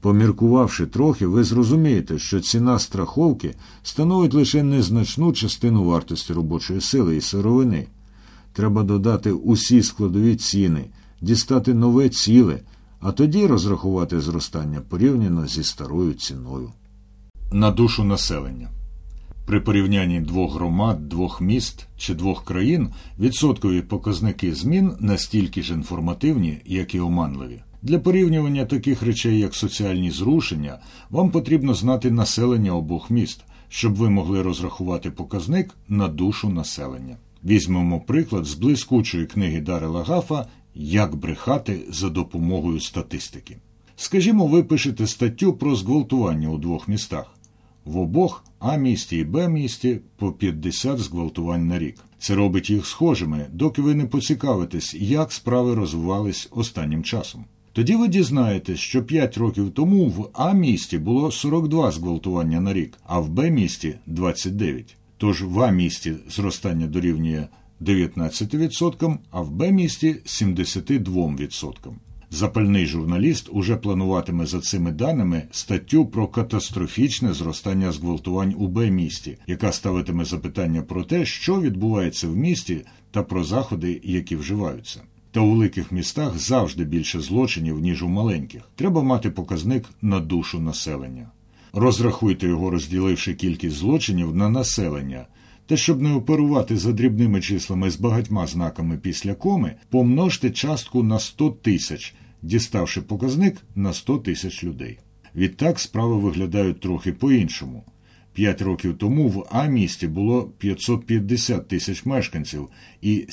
Поміркувавши трохи, ви зрозумієте, що ціна страховки становить лише незначну частину вартості робочої сили і сировини. Треба додати усі складові ціни, дістати нове ціле, а тоді розрахувати зростання порівняно зі старою ціною. На душу населення. При порівнянні двох громад, двох міст чи двох країн відсоткові показники змін настільки ж інформативні, як і оманливі. Для порівнювання таких речей, як соціальні зрушення, вам потрібно знати населення обох міст, щоб ви могли розрахувати показник на душу населення. Візьмемо приклад з блискучої книги Даррела Гафа «Як брехати за допомогою статистики». Скажімо, ви пишете статтю про зґвалтування у двох містах. В обох А-місті і Б-місті по 50 зґвалтувань на рік. Це робить їх схожими, доки ви не поцікавитесь, як справи розвивались останнім часом. Тоді ви дізнаєтесь, що 5 років тому в А-місті було 42 зґвалтування на рік, а в Б-місті – 29. Тож в А-місті зростання дорівнює 19%, а в Б-місті – 72%. Запальний журналіст уже плануватиме за цими даними статтю про катастрофічне зростання зґвалтувань у Б-місті, яка ставитиме запитання про те, що відбувається в місті та про заходи, які вживаються. Та у великих містах завжди більше злочинів, ніж у маленьких. Треба мати показник на душу населення. Розрахуйте його, розділивши кількість злочинів на населення. Та щоб не оперувати за дрібними числами з багатьма знаками після коми, помножте частку на 100 тисяч, діставши показник на 100 тисяч людей. Відтак справи виглядають трохи по-іншому. 5 років тому в А-місті було 550 тисяч мешканців і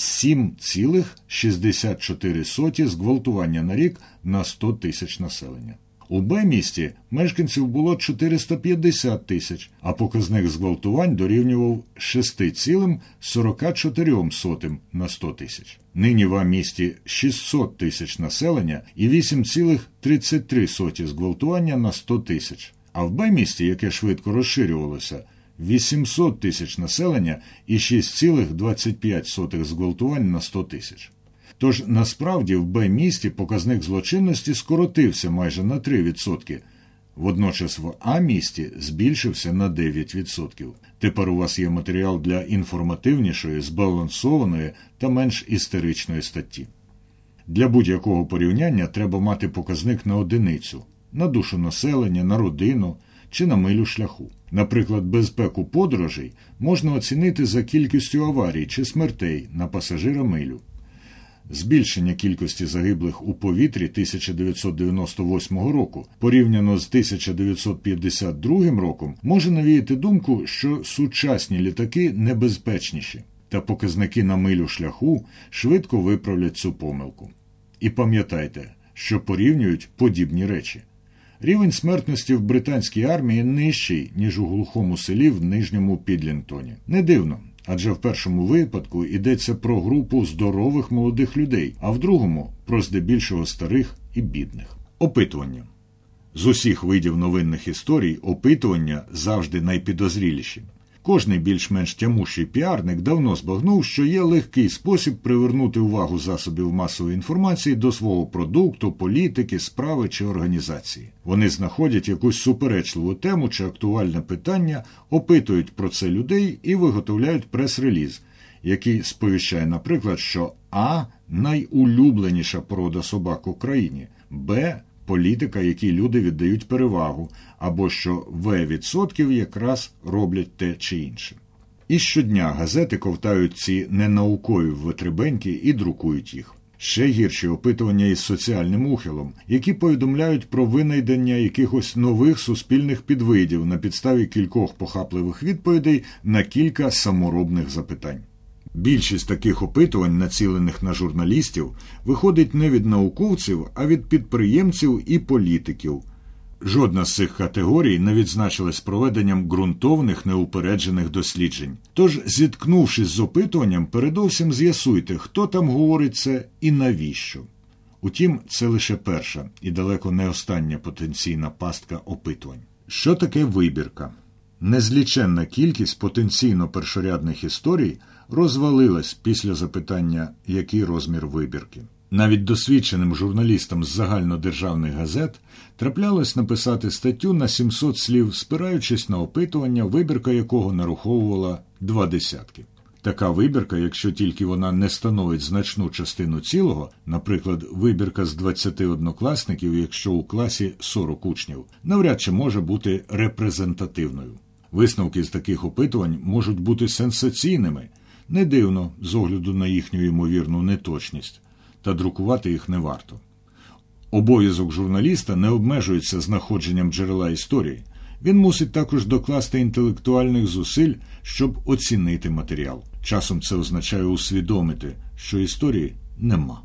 7,64 зґвалтування на рік на 100 тисяч населення. У Б-місті мешканців було 450 тисяч, а показник зґвалтувань дорівнював 6,44 на 100 тисяч. Нині в А-місті 600 тисяч населення і 8,33 зґвалтування на 100 тисяч. А в Б-місті, яке швидко розширювалося, 800 тисяч населення і 6,25 зґвалтувань на 100 тисяч. Тож, насправді, в Б-місті показник злочинності скоротився майже на 3%. Водночас в А-місті збільшився на 9%. Тепер у вас є матеріал для інформативнішої, збалансованої та менш істеричної статті. Для будь-якого порівняння треба мати показник на одиницю, на душу населення, на родину чи на милю шляху. Наприклад, безпеку подорожей можна оцінити за кількістю аварій чи смертей на пасажира милю. Збільшення кількості загиблих у повітрі 1998 року порівняно з 1952 роком може навіяти думку, що сучасні літаки небезпечніші, та показники на милю шляху швидко виправлять цю помилку. І пам'ятайте, що порівнюють подібні речі. Рівень смертності в британській армії нижчий, ніж у глухому селі в Нижньому Підлінгтоні. Не дивно. Адже в першому випадку йдеться про групу здорових молодих людей, а в другому – про здебільшого старих і бідних. Опитування. З усіх видів новинних історій опитування завжди найпідозріліші. Кожний більш-менш тямущий піарник давно збагнув, що є легкий спосіб привернути увагу засобів масової інформації до свого продукту, політики, справи чи організації. Вони знаходять якусь суперечливу тему чи актуальне питання, опитують про це людей і виготовляють прес-реліз, який сповіщає, наприклад, що А – найулюбленіша порода собак у країні, Б – політика, якій люди віддають перевагу, або що В% якраз роблять те чи інше. І щодня газети ковтають ці ненаукові витребеньки і друкують їх. Ще гірші опитування із соціальним ухилом, які повідомляють про винайдення якихось нових суспільних підвидів на підставі кількох похапливих відповідей на кілька саморобних запитань. Більшість таких опитувань, націлених на журналістів, виходить не від науковців, а від підприємців і політиків. Жодна з цих категорій не відзначилась проведенням ґрунтовних неупереджених досліджень. Тож, зіткнувшись з опитуванням, передовсім з'ясуйте, хто там говорить це і навіщо. Утім, це лише перша і далеко не остання потенційна пастка опитувань. Що таке вибірка? Незліченна кількість потенційно першорядних історій розвалилась після запитання, який розмір вибірки. Навіть досвідченим журналістам з загальнодержавних газет траплялось написати статтю на 700 слів, спираючись на опитування, вибірка якого нараховувала 2 десятки. Така вибірка, якщо тільки вона не становить значну частину цілого, наприклад, вибірка з 20 однокласників, якщо у класі 40 учнів, навряд чи може бути репрезентативною. Висновки з таких опитувань можуть бути сенсаційними, не дивно з огляду на їхню ймовірну неточність, та друкувати їх не варто. Обов'язок журналіста не обмежується знаходженням джерела історії. Він мусить також докласти інтелектуальних зусиль, щоб оцінити матеріал. Часом це означає усвідомити, що історії нема.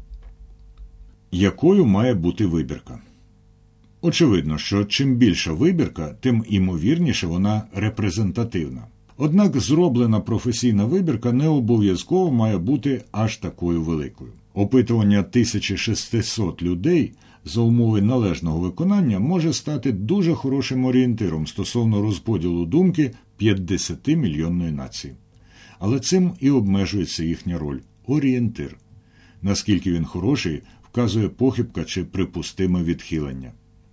Якою має бути вибірка? Очевидно, що чим більша вибірка, тим імовірніше вона репрезентативна. Однак зроблена професійна вибірка не обов'язково має бути аж такою великою. Опитування 1600 людей за умови належного виконання може стати дуже хорошим орієнтиром стосовно розподілу думки 50-мільйонної нації. Але цим і обмежується їхня роль – орієнтир. Наскільки він хороший, вказує похибка чи припустиме відхилення.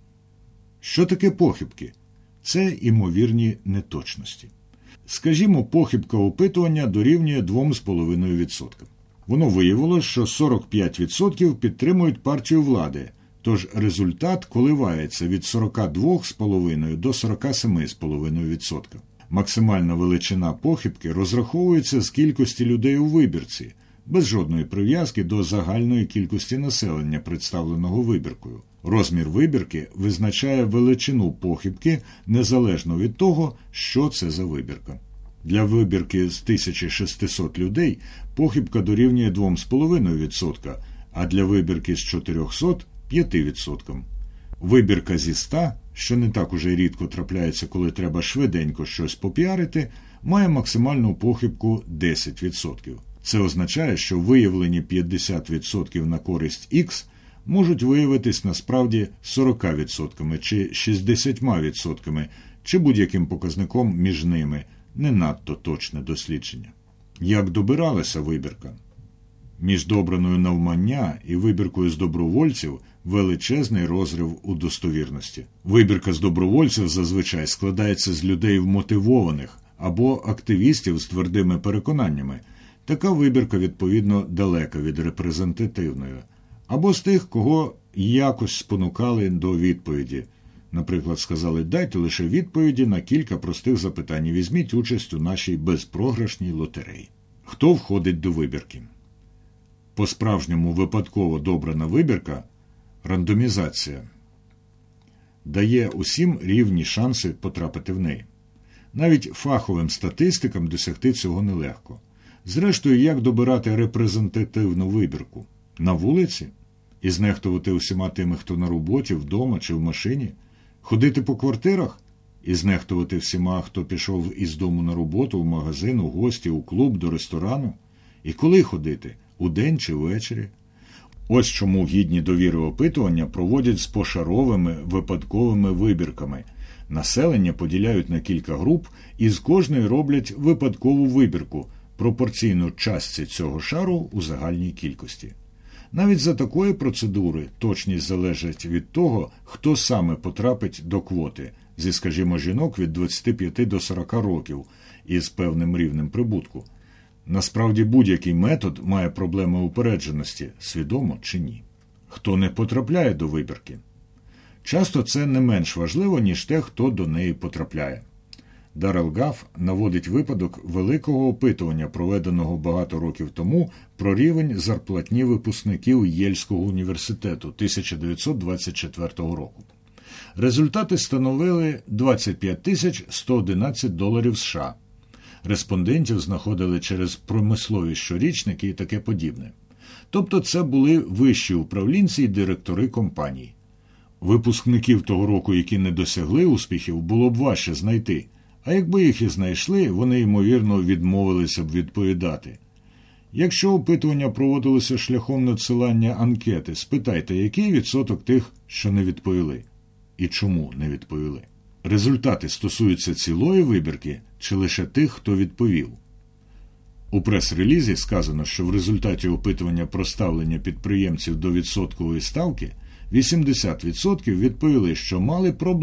Що таке похибки? Це імовірні неточності. Скажімо, похибка опитування дорівнює 2,5%. Воно виявило, що 45% підтримують партію влади, тож результат коливається від 42,5% до 47,5%. Максимальна величина похибки розраховується з кількості людей у вибірці, без жодної прив'язки до загальної кількості населення, представленого вибіркою. Розмір вибірки визначає величину похибки незалежно від того, що це за вибірка. Для вибірки з 1600 людей похибка дорівнює 2,5%, а для вибірки з 400 – 5%. Вибірка зі 100, що не так уже рідко трапляється, коли треба швиденько щось попіарити, має максимальну похибку 10%. Це означає, що виявлені 50% на користь X можуть виявитись насправді 40% чи 60%, чи будь-яким показником між ними. Не надто точне дослідження. Як добиралася вибірка? Між добраною навмання і вибіркою з добровольців величезний розрив у достовірності. Вибірка з добровольців зазвичай складається з людей вмотивованих або активістів з твердими переконаннями. Така вибірка, відповідно, далека від репрезентативної. Або з тих, кого якось спонукали до відповіді. Наприклад, сказали, дайте лише відповіді на кілька простих запитань і візьміть участь у нашій безпрограшній лотереї. Хто входить до вибірки? По-справжньому випадково добрана вибірка – рандомізація. Дає усім рівні шанси потрапити в неї. Навіть фаховим статистикам досягти цього нелегко. Зрештою, як добирати репрезентативну вибірку? На вулиці? І знехтувати усіма тими, хто на роботі, вдома чи в машині? Ходити по квартирах? І знехтувати всіма, хто пішов із дому на роботу, в магазин, у гості, у клуб, до ресторану? І коли ходити? Удень чи ввечері? Ось чому гідні довіри опитування проводять з пошаровими випадковими вибірками. Населення поділяють на кілька груп і з кожної роблять випадкову вибірку, пропорційно частці цього шару у загальній кількості. Навіть за такої процедури точність залежить від того, хто саме потрапить до квоти, зі, скажімо, жінок від 25 до 40 років із певним рівнем прибутку. Насправді будь-який метод має проблеми упередженості, свідомо чи ні. Хто не потрапляє до вибірки? Часто це не менш важливо, ніж те, хто до неї потрапляє. Даррел Гаф наводить випадок великого опитування, проведеного багато років тому, про рівень зарплатні випускників Єльського університету 1924 року. Результати становили $25 111 США. Респондентів знаходили через промислові щорічники і таке подібне. Тобто це були вищі управлінці і директори компаній. Випускників того року, які не досягли успіхів, було б важче знайти. А якби їх і знайшли, вони, ймовірно, відмовилися б відповідати. Якщо опитування проводилося шляхом надсилання анкети, спитайте, який відсоток тих, що не відповіли. І чому не відповіли? Результати стосуються цілої вибірки чи лише тих, хто відповів? У прес-релізі сказано, що в результаті опитування про ставлення підприємців до відсоткової ставки 80% відповіли, що мали проблеми